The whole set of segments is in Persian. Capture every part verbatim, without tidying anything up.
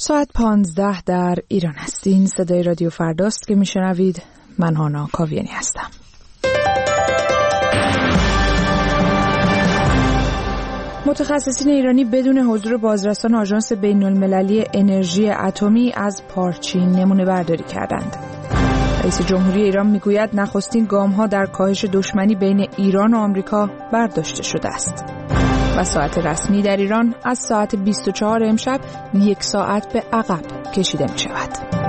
ساعت پانزده در ایران هستین. صدای رادیو فرداست که میشنوید. من هانا کاویانی هستم. متخصصین ایرانی بدون حضور بازرسان آژانس بین‌المللی انرژی اتمی از پارچین نمونه برداری کردند. رئیس جمهوری ایران میگوید نخستین گام‌ها در کاهش دشمنی بین ایران و آمریکا برداشته شده است. و ساعت رسمی در ایران از ساعت بیست و چهار امشب یک ساعت به عقب کشیده می شود.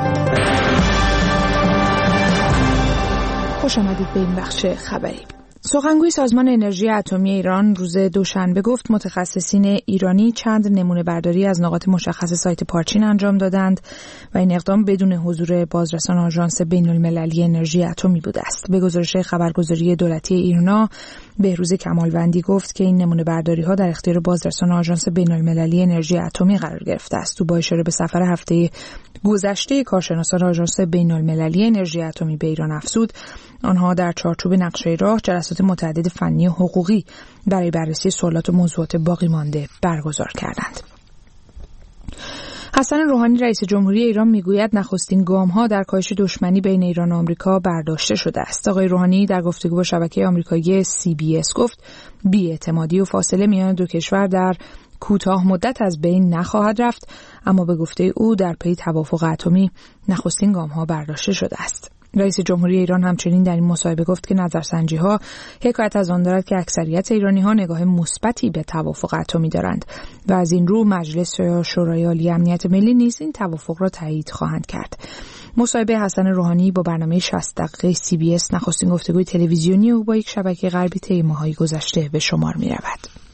خوش آمدید به این بخش خبری. سخنگوی سازمان انرژی اتمی ایران روز دوشنبه گفت متخصصین ایرانی چند نمونه برداری از نقاط مشخص سایت پارچین انجام دادند و این اقدام بدون حضور بازرسان آژانس بین‌المللی انرژی اتمی بوده است. به گزارش خبرگزاری دولتی ایرنا، بهروز کمالوندی گفت که این نمونه برداری ها در اختیار بازرسان آژانس بین‌المللی انرژی اتمی قرار گرفته است. او با اشاره به سفر هفته گذشته کارشناسان آژانس بین‌المللی انرژی اتمی به ایران افزود آنها در چارچوب نقشه راه جلسات متعدد فنی و حقوقی برای بررسی سوالات و موضوعات باقی مانده برگزار کردند. حسن روحانی رئیس جمهوری ایران میگوید نخستین گام‌ها در کاهش دشمنی بین ایران و آمریکا برداشته شده است. آقای روحانی در گفتگو با شبکه آمریکایی سی بی اس گفت بی‌اعتمادی و فاصله میان دو کشور در کوتاه مدت از بین نخواهد رفت، اما به گفته او در پی توافق اتمی نخستین گام‌ها برداشته شده است. رئیس جمهوری ایران همچنین در این مصاحبه گفت که نظرسنجی‌ها حکایت از آن دارد که اکثریت ایرانی‌ها نگاه مثبتی به توافق اتمی دارند و از این رو مجلس یا شورای عالی امنیت ملی نیز این توافق را تایید خواهند کرد. مصاحبه حسن روحانی با برنامه شصت دقیقه سی بی اس نخستین گفتگوی تلویزیونی او با یک شبکه غربی طی ماه‌های گذشته به شمار می‌رود.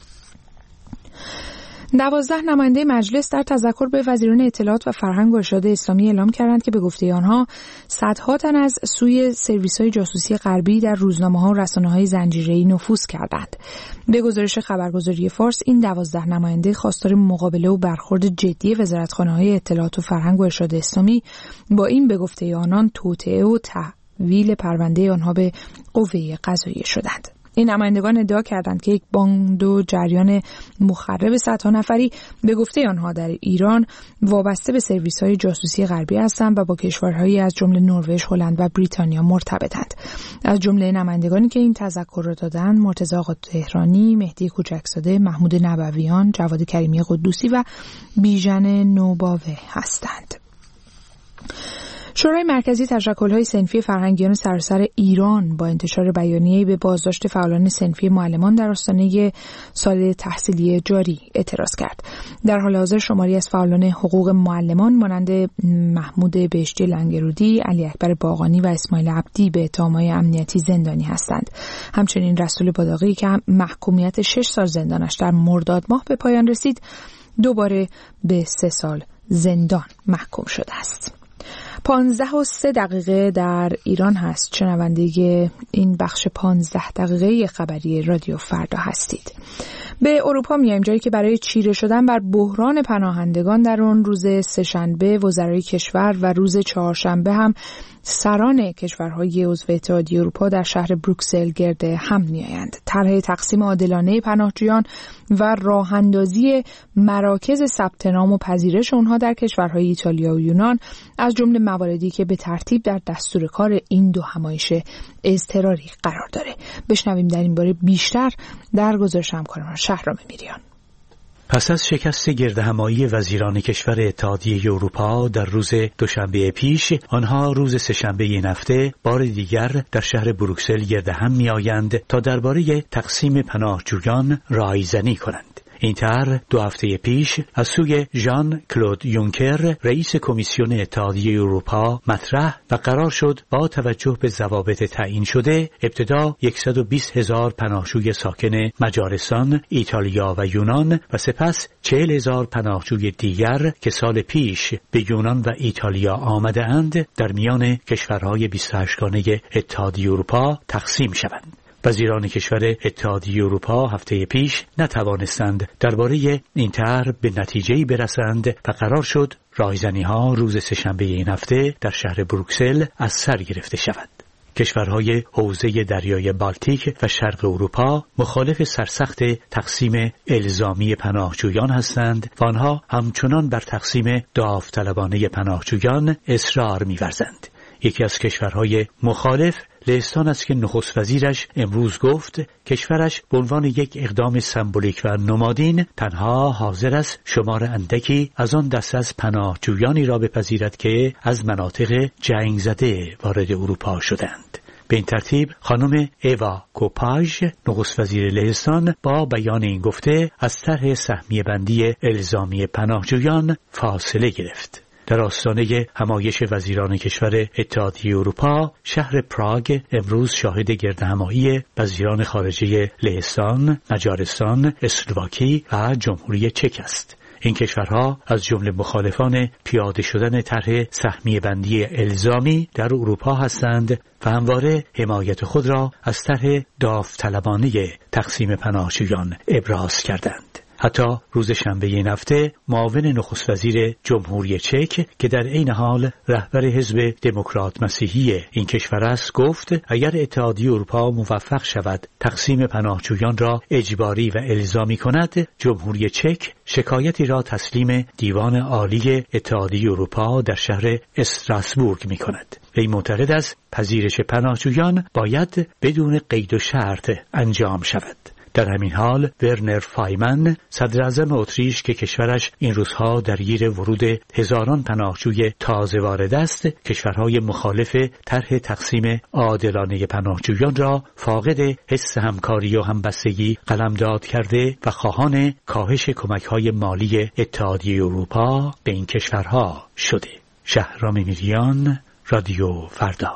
دوازده نماینده مجلس در تذکر به وزیران اطلاعات و فرهنگ و ارشاد اسلامی اعلام کردند که به گفته آنها صدها تن از سوی سرویس‌های جاسوسی غربی در روزنامه‌ها و رسانه‌های زنجیره‌ای نفوذ کردند. به گزارش خبرگزاری فارس، این دوازده نماینده خواستار مقابله و برخورد جدی وزارتخانه‌های اطلاعات و فرهنگ و ارشاد اسلامی با این به گفته آنان توطئه و تحویل پرونده آنها به قوه قضاییه شدند. این نمایندگان ادعا کردند که یک باند و جریان مخرب صدها نفری به گفته آنها در ایران وابسته به سرویس‌های جاسوسی غربی هستند و با کشورهایی از جمله نروژ، هلند و بریتانیا مرتبطند. از جمله نمایندگانی که این تذکر را دادند مرتضی آقا تهرانی، مهدی کوچکزاده، محمود نبویان، جواد کریمی قدوسی و بیژن نوباوه هستند. شورای مرکزی تشکل‌های صنفی فرهنگیان سراسر ایران با انتشار بیانیه‌ای به بازداشت فعالان صنفی معلمان در آستانه سال تحصیلی جاری اعتراض کرد. در حال حاضر شماری از فعالان حقوق معلمان مانند محمود بهشتی لنگرودی، علی اکبر باقانی و اسماعیل عبدی به اتهام‌های امنیتی زندانی هستند. همچنین رسول باداغی که محکومیت شش سال زندانش در مرداد ماه به پایان رسید، دوباره به سه سال زندان محکوم شده است. پانزده و سه دقیقه در ایران هست. شنونده این بخش پانزده دقیقه خبری رادیو فردا هستید. به اروپا میایم، جایی که برای چیره شدن بر بحران پناهندگان در آن روز سه‌شنبه وزرای کشور و روز چهارشنبه هم سران کشورهای عضو اتحادیه اروپا در شهر بروکسل گرد هم میآیند. طرح تقسیم عادلانه پناهجویان و راه‌اندازی مراکز ثبت نام و پذیرش آنها در کشورهای ایتالیا و یونان از جمله مواردی که به ترتیب در دستور کار این دو همایش اضطراری قرار داره. بشنویم در این باره بیشتر در گزارش همکارمان شهرام میریان. پس از شکست گردهمایی وزیران کشور اتحادیه اروپا در روز دوشنبه پیش، آنها روز سه‌شنبه این هفته بار دیگر در شهر بروکسل گردهم می‌آیند تا درباره تقسیم پناهجویان رایزنی کنند. این طرح دو هفته پیش از سوی ژان کلود یونکر رئیس کمیسیون اتحادیه اروپا مطرح و قرار شد با توجه به ضوابط تعیین شده ابتدا صد و بیست هزار پناهجوی ساکن مجارستان، ایتالیا و یونان و سپس چهل هزار پناهجوی دیگر که سال پیش به یونان و ایتالیا آمده اند در میان کشورهای بیست و هشت گانه اتحادیه اروپا تقسیم شوند. وزیران کشور اتحادیه اروپا هفته پیش نتوانستند درباره این طرح به نتیجه‌ای برسند و قرار شد راهزنی‌ها روز سه‌شنبه این هفته در شهر بروکسل از سر گرفته شود. کشورهای حوزه دریای بالتیک و شرق اروپا مخالف سرسخت تقسیم الزامی پناهجویان هستند و آنها همچنان بر تقسیم داوطلبانه پناهجویان اصرار می‌ورزند. یکی از کشورهای مخالف لهستان است که نخست وزیرش امروز گفت کشورش به عنوان یک اقدام سمبولیک و نمادین تنها حاضر است شمار اندکی از آن دسته از پناهجویانی را بپذیرد که از مناطق جنگ زده وارد اروپا شدند. به این ترتیب خانم ایوا کوپاژ نخست وزیر لهستان با بیان این گفته از طرح سهمیه بندی الزامی پناهجویان فاصله گرفت. در آستانه همایش وزیران کشور اتحادیه اروپا، شهر پراگ امروز شاهد گردهمایی وزیران خارجه لهستان، مجارستان، اسلواکی و جمهوری چک است. این کشورها از جمله مخالفان پیاده شدن طرح سهمیه بندی الزامی در اروپا هستند و همواره حمایت خود را از طرح داوطلبانه تقسیم پناهجویان ابراز کردند. حتی روز شنبه این هفته معاون نخست وزیر جمهوری چک که در عین حال رهبر حزب دموکرات مسیحی این کشور است گفت اگر اتحادیه اروپا موفق شود تقسیم پناهجویان را اجباری و الزامی کند، جمهوری چک شکایتی را تسلیم دیوان عالی اتحادیه اروپا در شهر استراسبورگ می کند. وی معتقد است پذیرش پناهجویان باید بدون قید و شرط انجام شود. در همین حال ورنر فایمن صدر اعظم اتریش که کشورش این روزها درگیر ورود هزاران پناهجوی تازه وارد است، کشورهای مخالف طرح تقسیم عادلانه پناهجویان را فاقد حس همکاری و همبستگی قلمداد کرده و خواهان کاهش کمک‌های مالی اتحادیه اروپا به این کشورها شده. شهرام میریان، رادیو فردا.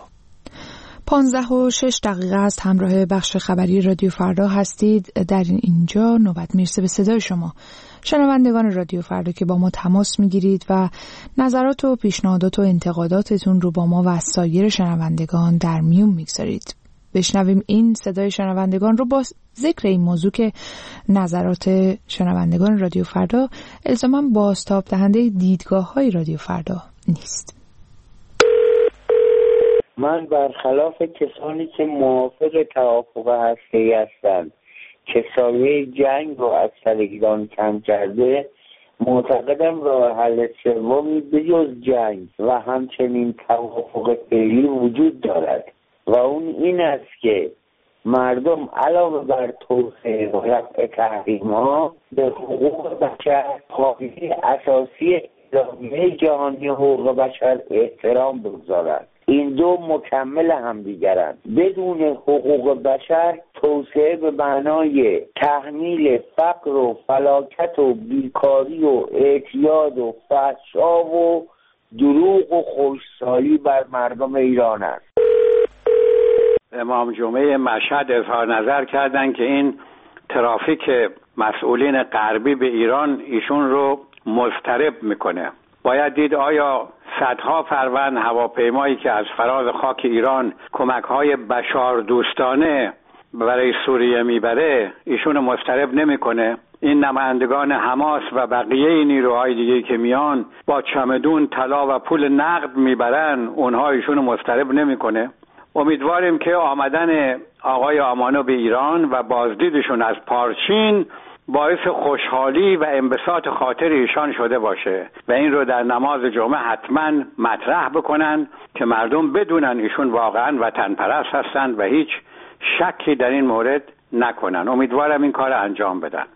پانزده و شش دقیقه است. همراه بخش خبری رادیو فردا هستید. در اینجا نوبت میرسه به صدای شما شنوندگان رادیو فردا که با ما تماس میگیرید و نظرات و پیشنهادات و انتقاداتتون رو با ما و سایر شنوندگان در میون میگذارید. بشنویم این صدای شنوندگان رو با ذکر این موضوع که نظرات شنوندگان رادیو فردا الزاماً بازتاب دهنده دیدگاه‌های رادیو فردا نیست. من برخلاف کسانی که موافق توافق هسته‌ای هستند که سایه جنگ رو از سر ایران کم کرده، معتقدم راه حل سومی بجز جنگ و همچنین توافق فعلی وجود دارد و اون این است که مردم علاوه بر توسعه و رفع تحریم‌ها به حقوق بشر، قاعده اساسی اعلامیه جهانی حقوق بشر احترام بگذارند. این دو مکمل همدیگرند. بدون حقوق بشر توسعه به معنای تحمیل فقر و فلاکت و بیکاری و اعتیاد و فحشا و دروغ و خشکسالی بر مردم ایران است. امام جمعه مشهد اظهار نظر کردند که این ترافیک مسئولین غربی به ایران ایشون رو مضطرب میکنه. باید دید آیا صدها فروند هواپیمایی که از فراز خاک ایران کمک‌های بشار دوستانه برای سوریه میبره ایشون مضطرب نمیکنه؟ این نمایندگان حماس و بقیه نیروهای دیگه که میان با چمدون طلا و پول نقد میبرن، اونها ایشون مضطرب نمیکنه؟ امیدواریم که آمدن آقای آمانو به ایران و بازدیدشون از پارچین باعث خوشحالی و انبساط خاطر ایشان شده باشه و این رو در نماز جمعه حتما مطرح بکنن که مردم بدونن ایشون واقعا وطن پرست هستند و هیچ شکی در این مورد نکنن. امیدوارم این کار انجام بدن.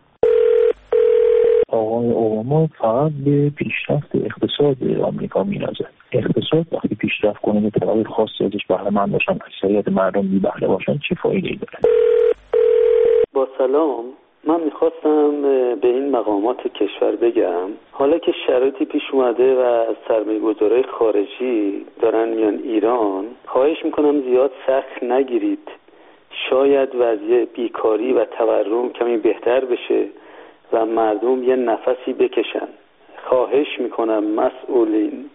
آقای اوباما فقط به پیشرفت اقتصاد آمریکا می‌نازد. اقتصاد وقتی پیشرفت کنه به طرف خاصی ازش بهره مند باشن، اکثریت مردم بی بهره باشن، چه فایده‌ای داره؟ با سلام، من میخواستم به این مقامات کشور بگم حالا که شرایطی پیش اومده و سرمایه‌گذارای خارجی دارن میان ایران، خواهش میکنم زیاد سخت نگیرید. شاید وضعیت بیکاری و تورم کمی بهتر بشه و مردم یه نفسی بکشن. خواهش میکنم مسئولین.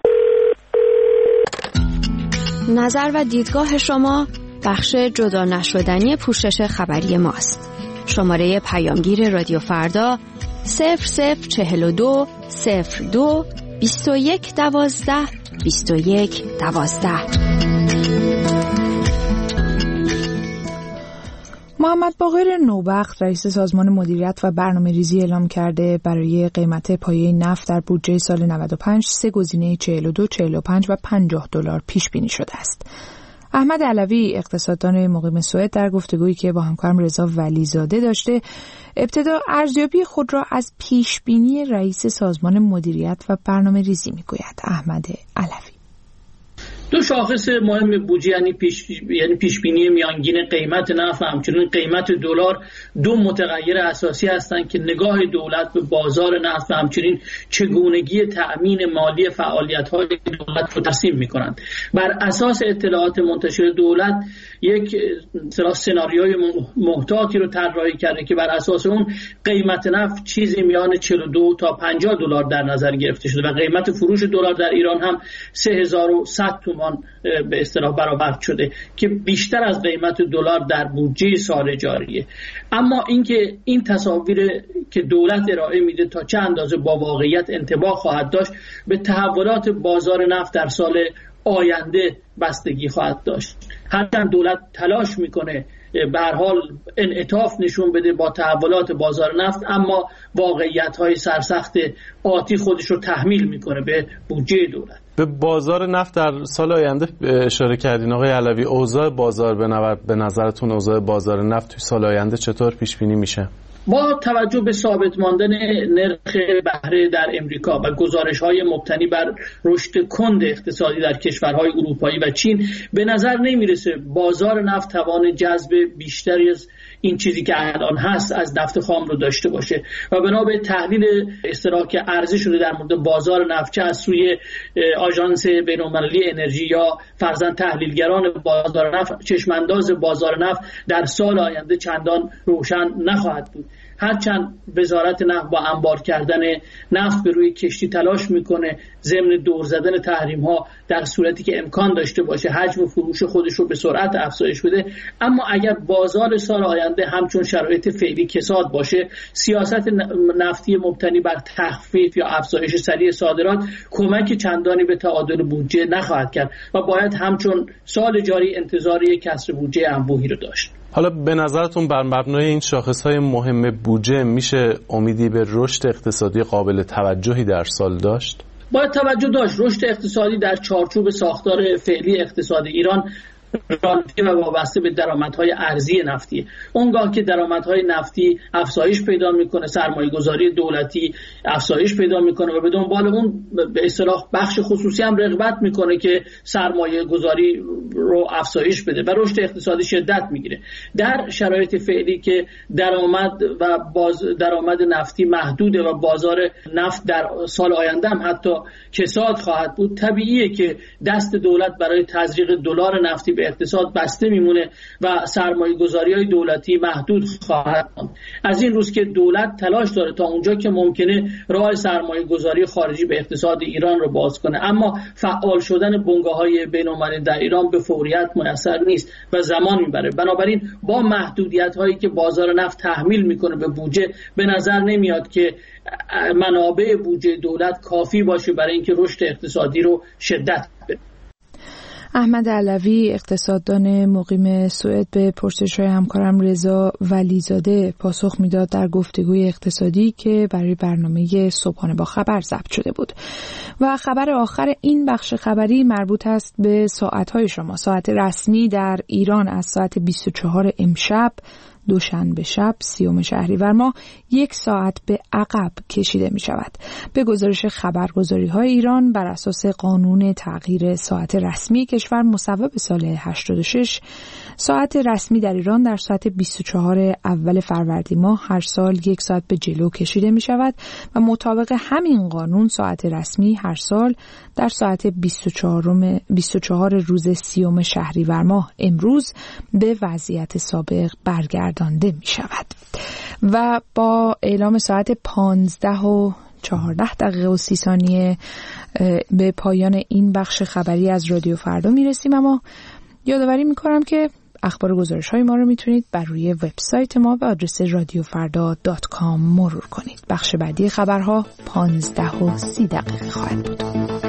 نظر و دیدگاه شما بخش جدا نشدنی پوشش خبری ماست. شماره پیامگیر رادیو فردا صفر صفر چهل و دو صفر دو بیست و یک دوازده بیست و یک دوازده. محمد باقر نوبخت رئیس سازمان مدیریت و برنامه‌ریزی اعلام کرده برای قیمت پایه نفت در بودجه سال نود و پنج سه گزینه چهل و دو، چهل و پنج و پنجاه دلار پیش بینی شده است. احمد علوی اقتصاددان مقیم سوئد در گفتگویی که با همکارم رضا ولیزاده داشته ابتدا ارزیابی خود را از پیش بینی رئیس سازمان مدیریت و برنامه‌ریزی می‌گوید. احمد علوی: دو شاخص مهم بودجه یعنی پیش یعنی پیش بینی میانگین قیمت نفت و همچنین قیمت دلار دو متغیر اساسی هستند که نگاه دولت به بازار نفت و همچنین چگونگی تأمین مالی فعالیت‌های دولت رو ترسیم می‌کنند. بر اساس اطلاعات منتشر دولت یک سناریوی محتاطی رو طراحی کرده که بر اساس اون قیمت نفت چیزی میان چهل و دو تا پنجاه دلار در نظر گرفته شده و قیمت فروش دلار در ایران هم سه هزار و صد تومان به اصطلاح برآورد شده که بیشتر از قیمت دلار در بودجه سال جاریه. اما اینکه این تصاویر که دولت ارائه میده تا چه اندازه با واقعیت انطباق خواهد داشت به تحولات بازار نفت در سال آینده بستگی خواهد داشت. هرچند دولت تلاش میکنه به هر حال انعطاف نشون بده با تحولات بازار نفت، اما واقعیت‌های سرسخت آتی خودش رو تحمیل میکنه به بودجه دولت. به بازار نفت در سال آینده اشاره کردین آقای علوی. اوضاع بازار به نظرتون اوضاع بازار نفت توی سال آینده چطور پیش بینی میشه؟ با توجه به ثابت ماندن نرخ بهره در امریکا و گزارش‌های مبتنی بر رشد کند اقتصادی در کشورهای اروپایی و چین، به نظر نمیرسه بازار نفت توان جذب بیشتری از این چیزی که الان هست از نفت خام رو داشته باشه و بنا به تحلیل اصطلاح که عرضه شده در مورد بازار نفت چه از سوی آژانس بین‌المللی انرژی یا فرضاً تحلیلگران بازار نفت، چشمانداز بازار نفت در سال آینده چندان روشن نخواهد بود. هرچند وزارت نفت با انبار کردن نفت به روی کشتی تلاش میکنه ضمن دور زدن تحریم ها در صورتی که امکان داشته باشه حجم فروش خودش رو به سرعت افزایش بده، اما اگر بازار سال آینده همچون شرایط فعلی کساد باشه، سیاست نفتی مبتنی بر تخفیف یا افزایش سریع صادرات کمک چندانی به تعادل بودجه نخواهد کرد و باید همچون سال جاری انتظار یک کسر بودجه انبوهی رو داشت. حالا به نظرتون بر مبنای این شاخص‌های مهم بودجه میشه امیدی به رشد اقتصادی قابل توجهی در سال داشت؟ باید توجه داشت. رشد اقتصادی در چارچوب ساختار فعلی اقتصاد ایران رابطه و وابسته به درآمدهای ارزی نفتی. اونگاه که درآمدهای نفتی افزایش پیدا میکنه، سرمایه‌گذاری دولتی افزایش پیدا میکنه و به دنبال اون به اصطلاح بخش خصوصی هم رغبت میکنه که سرمایه‌گذاری رو افزایش بده و رشد اقتصادی شدت میگیره. در شرایط فعلی که درآمد و باز درآمد نفتی محدوده و بازار نفت در سال آینده هم حتی کساد خواهد بود، طبیعیه که دست دولت برای تزریق دلار نفتی به اقتصاد بسته میمونه و سرمایه‌گذاری‌های دولتی محدود خواهد بود. از این روز که دولت تلاش داره تا اونجا که ممکنه راه سرمایه‌گذاری خارجی به اقتصاد ایران رو باز کنه، اما فعال شدن بنگاه‌های بین‌المللی در ایران به فوریت میسر نیست و زمان میبره. بنابراین با محدودیت‌هایی که بازار نفت تحمیل میکنه به بودجه، به نظر نمیاد که منابع بودجه دولت کافی باشه برای اینکه رشد اقتصادی رو شدت بده. احمد علوی اقتصاددان مقیم سوئد به پرسش‌های همکارم رضا ولیزاده پاسخ میداد در گفتگوی اقتصادی که برای برنامه صبحانه با خبر ضبط شده بود. و خبر آخر این بخش خبری مربوط است به ساعت‌های شما. ساعت رسمی در ایران از ساعت بیست و چهار امشب دوشنبه شب سیوم شهریور ماه یک ساعت به عقب کشیده می شود. به گزارش خبرگزاری های ایران بر اساس قانون تغییر ساعت رسمی کشور مصوب سال هشتاد و شش، ساعت رسمی در ایران در ساعت بیست و چهار اول فروردین ماه هر سال یک ساعت به جلو کشیده می شود و مطابق همین قانون ساعت رسمی هر سال در ساعت بیست و چهار روز سیوم شهریور ماه امروز به وضعیت سابق برگردانده می شود. و با اعلام ساعت پانزده و چهارده دقیقه و سی ثانیه به پایان این بخش خبری از رادیو فردا می رسیم، اما یادآوری می کنم که اخبار و گزارش های ما رو میتونید بر روی وبسایت ما به آدرس رادیو فردا دات کام مرور کنید. بخش بعدی خبرها پانزده و سی دقیقه خواهد بود.